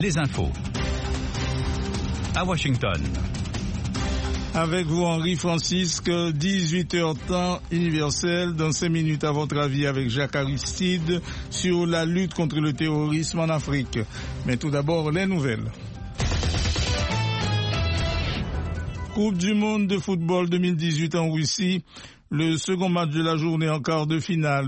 Les infos. À Washington. Avec vous, Henri Francisque, 18h temps universel. Dans 5 minutes, à votre avis, avec Jacques Aristide, sur la lutte contre le terrorisme en Afrique. Mais tout d'abord, les nouvelles. Coupe du monde de football 2018 en Russie. Le second match de la journée en quart de finale,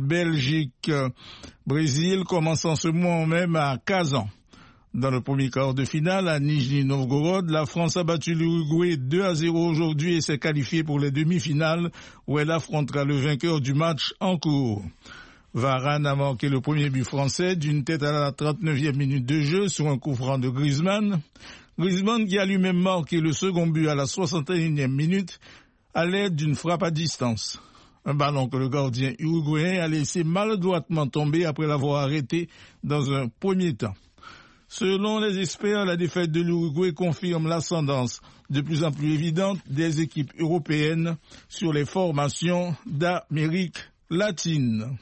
Belgique-Brésil, commence en ce moment même à Kazan. Dans le premier quart de finale, à Nijni Novgorod, la France a battu l'Uruguay 2-0 aujourd'hui et s'est qualifiée pour les demi-finales où elle affrontera le vainqueur du match en cours. Varane a marqué le premier but français d'une tête à la 39e minute de jeu sur un coup franc de Griezmann. Griezmann qui a lui-même marqué le second but à la 61e minute à l'aide d'une frappe à distance. Un ballon que le gardien uruguayen a laissé maladroitement tomber après l'avoir arrêté dans un premier temps. Selon les experts, la défaite de l'Uruguay confirme l'ascendance de plus en plus évidente des équipes européennes sur les formations d'Amérique latine.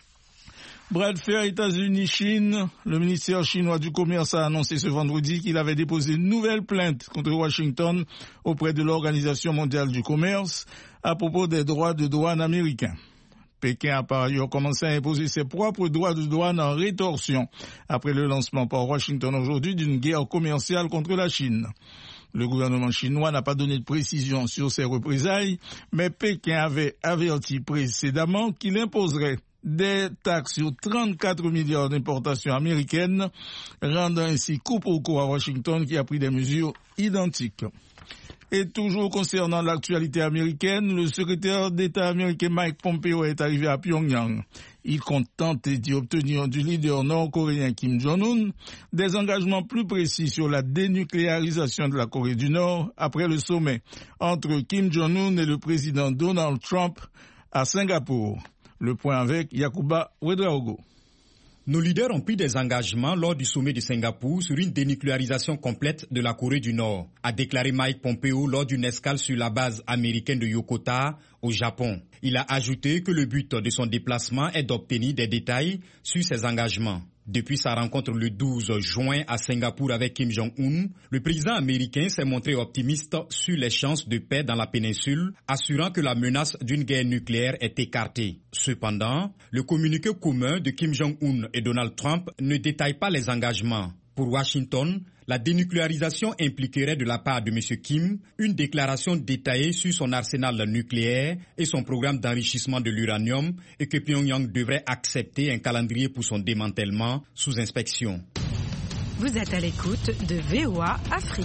Bras de fer États-Unis-Chine, le ministère chinois du Commerce a annoncé ce vendredi qu'il avait déposé une nouvelle plainte contre Washington auprès de l'Organisation mondiale du commerce à propos des droits de douane américains. Pékin a par ailleurs commencé à imposer ses propres droits de douane en rétorsion après le lancement par Washington aujourd'hui d'une guerre commerciale contre la Chine. Le gouvernement chinois n'a pas donné de précision sur ces représailles, mais Pékin avait averti précédemment qu'il imposerait des taxes sur 34 milliards d'importations américaines, rendant ainsi coup pour coup à Washington qui a pris des mesures identiques. Et toujours concernant l'actualité américaine, le secrétaire d'État américain Mike Pompeo est arrivé à Pyongyang. Il compte tenter d'y obtenir du leader nord-coréen Kim Jong-un des engagements plus précis sur la dénucléarisation de la Corée du Nord après le sommet entre Kim Jong-un et le président Donald Trump à Singapour. Le point avec Yacouba Ouedraogo. Nos leaders ont pris des engagements lors du sommet de Singapour sur une dénucléarisation complète de la Corée du Nord, a déclaré Mike Pompeo lors d'une escale sur la base américaine de Yokota, au Japon. Il a ajouté que le but de son déplacement est d'obtenir des détails sur ces engagements. Depuis sa rencontre le 12 juin à Singapour avec Kim Jong-un, le président américain s'est montré optimiste sur les chances de paix dans la péninsule, assurant que la menace d'une guerre nucléaire est écartée. Cependant, le communiqué commun de Kim Jong-un et Donald Trump ne détaille pas les engagements. Pour Washington, la dénucléarisation impliquerait de la part de M. Kim une déclaration détaillée sur son arsenal nucléaire et son programme d'enrichissement de l'uranium et que Pyongyang devrait accepter un calendrier pour son démantèlement sous inspection. Vous êtes à l'écoute de VOA Afrique.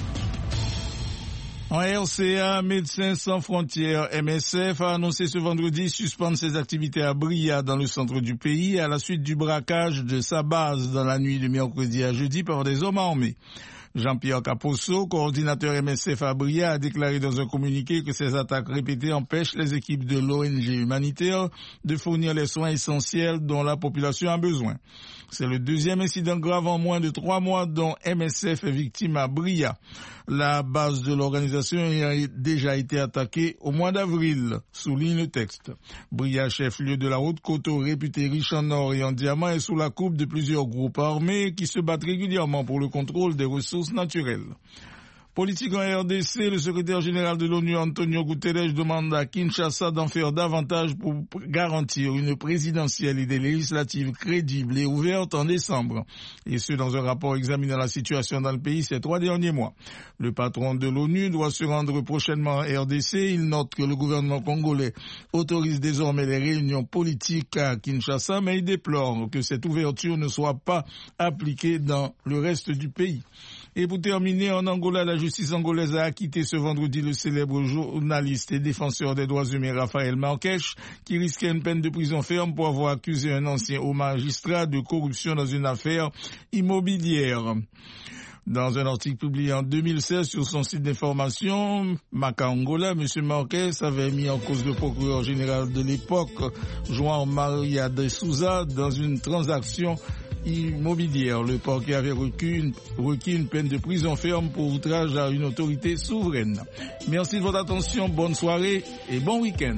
En RCA, Médecins sans frontières, MSF, a annoncé ce vendredi suspendre ses activités à Bria dans le centre du pays à la suite du braquage de sa base dans la nuit de mercredi à jeudi par des hommes armés. Jean-Pierre Caposso, coordinateur MSF à Bria, a déclaré dans un communiqué que ces attaques répétées empêchent les équipes de l'ONG humanitaire de fournir les soins essentiels dont la population a besoin. C'est le deuxième incident grave en moins de 3 mois dont MSF est victime à Bria. La base de l'organisation a déjà été attaquée au mois d'avril, souligne le texte. Bria, chef-lieu de la Haute-Coteau, réputée riche en or et en diamants, est sous la coupe de plusieurs groupes armés qui se battent régulièrement pour le contrôle des ressources naturelles. Politique en RDC, le secrétaire général de l'ONU, Antonio Guterres, demande à Kinshasa d'en faire davantage pour garantir une présidentielle et des législatives crédibles et ouvertes en décembre. Et ce, dans un rapport examinant la situation dans le pays ces 3 derniers mois. Le patron de l'ONU doit se rendre prochainement en RDC. Il note que le gouvernement congolais autorise désormais les réunions politiques à Kinshasa, mais il déplore que cette ouverture ne soit pas appliquée dans le reste du pays. Et pour terminer, en Angola, la justice angolaise a acquitté ce vendredi le célèbre journaliste et défenseur des droits humains Rafael Marques, qui risquait une peine de prison ferme pour avoir accusé un ancien haut magistrat de corruption dans une affaire immobilière. Dans un article publié en 2016 sur son site d'information, Maca Angola, M. Marques avait mis en cause le procureur général de l'époque, João Maria de Souza, dans une transaction immobilière. Le parquet avait requis une peine de prison ferme pour outrage à une autorité souveraine. Merci de votre attention, bonne soirée et bon week-end.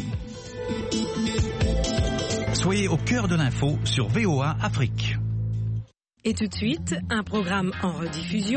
Soyez au cœur de l'info sur VOA Afrique. Et tout de suite, un programme en rediffusion.